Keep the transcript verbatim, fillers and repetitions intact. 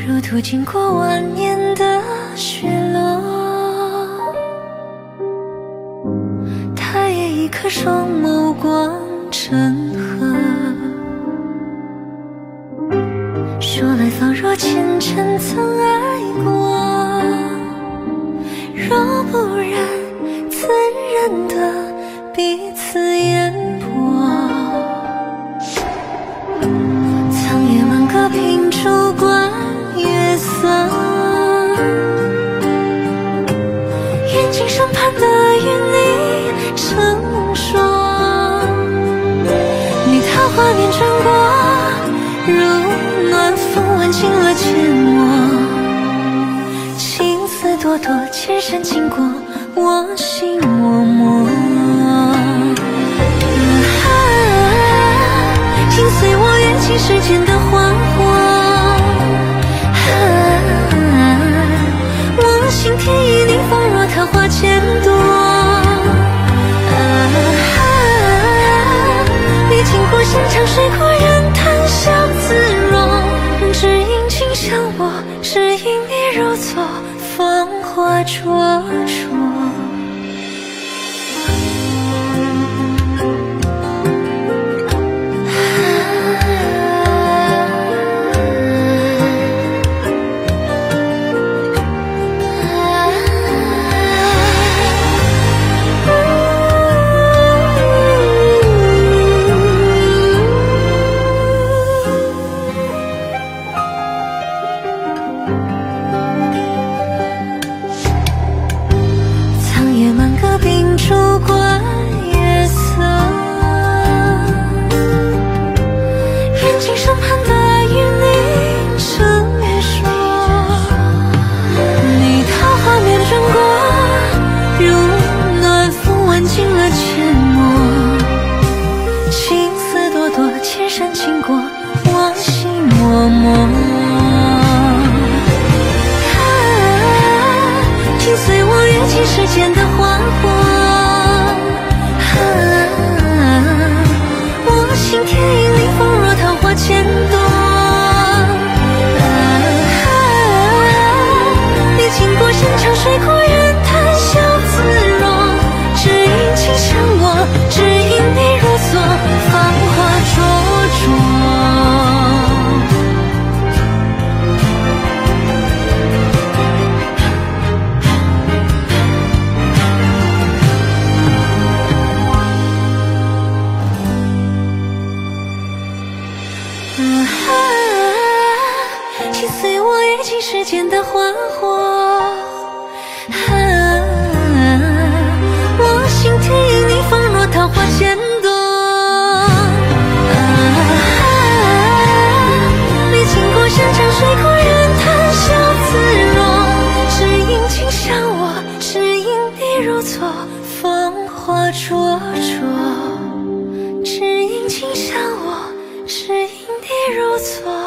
如途经过万年的雪落，他也一颗双眸光成河。说来仿若前尘曾爱过，若不然怎认得彼此烟波？苍野满阁凭烛观月色，眼睛上盼的与你成说。你桃花面转过，如暖风挽进了阡陌，情丝朵朵，千山经过，我心默默。紧随我跃进世间的花火，我心田与你仿若桃花千朵。你经过山长水阔，任谈笑自若，只因情向我，只因你如昨芳华灼灼。世间的花火，我心田与你仿若桃花千朵。你经过山长水阔，任谈笑自若，只因情向我，只因你如昨芳华灼灼。紧随我跃进世间的花火，我心田与你仿若桃花千朵。你经过山长水阔，任谈笑自若，只因情向我，只因你如昨芳华灼灼。只因情向我，只因你如昨